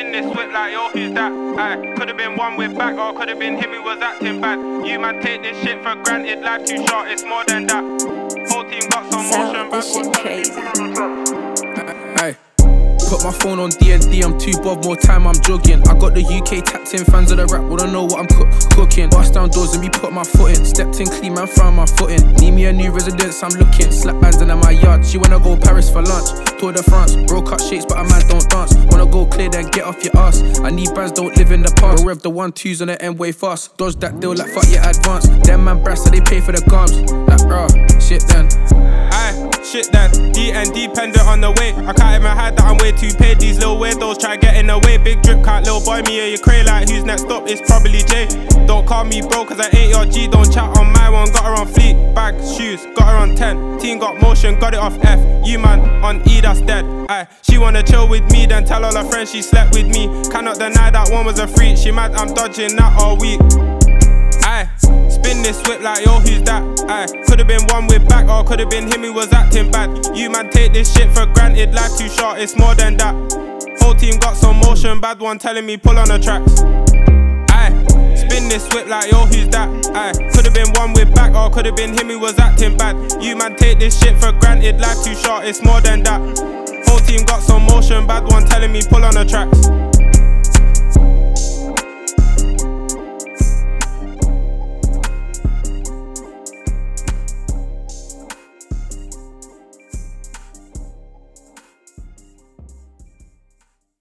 spin this whip like, yo, who's that? Aye, could've been one with back, or could've been him who was acting bad. You man take this shit for granted, life too short, it's more than that. Whole team got some motion, this shit crazy. Aye. Put my phone on D&D, I'm too bob, more time I'm jogging. I got the UK tapped in, fans of the rap wanna know what I'm cooking. Bust down doors and me put my foot in. Stepped in clean, man, found my foot in. Need me a new residence, I'm looking. Slap bands in my yard, she wanna go Paris for lunch. Tour de France, bro cut shapes but a man don't dance. Wanna go clear then get off your ass. I need bands, don't live in the past. Rev the 1-2s on the end way fast. Dodge that deal like fuck your advance. Them man brass so they pay for the gums. Like shit then. Aye, shit then. D&D dependent on the way. I can't even hide that I'm way too paid. These little weirdos try get in the way. Big drip can't little boy me or you cray like who's next up? It's probably Jay. Don't call me bro cause I ain't your G. Don't chat on my one. Got her on fleet, bag, shoes, got her on 10. Team got motion, got it off F. You man on E, that's dead. Aye, she wanna chill with me, then tell all her friends she slept with me. Cannot deny that one was a freak. She mad I'm dodging that all week. Aye, spin this whip like, yo, who's that? Aye, could've been one with back, or could've been him who was acting bad. You man take this shit for granted, life too short, it's more than that. Whole team got some motion, bad one telling me pull on the tracks. Aye, spin this whip like, yo, who's that? Aye, could've been one with back, or could've been him who was acting bad. You man take this shit for granted, life too short, it's more than that. Whole team got some motion, bad one telling me pull on the tracks.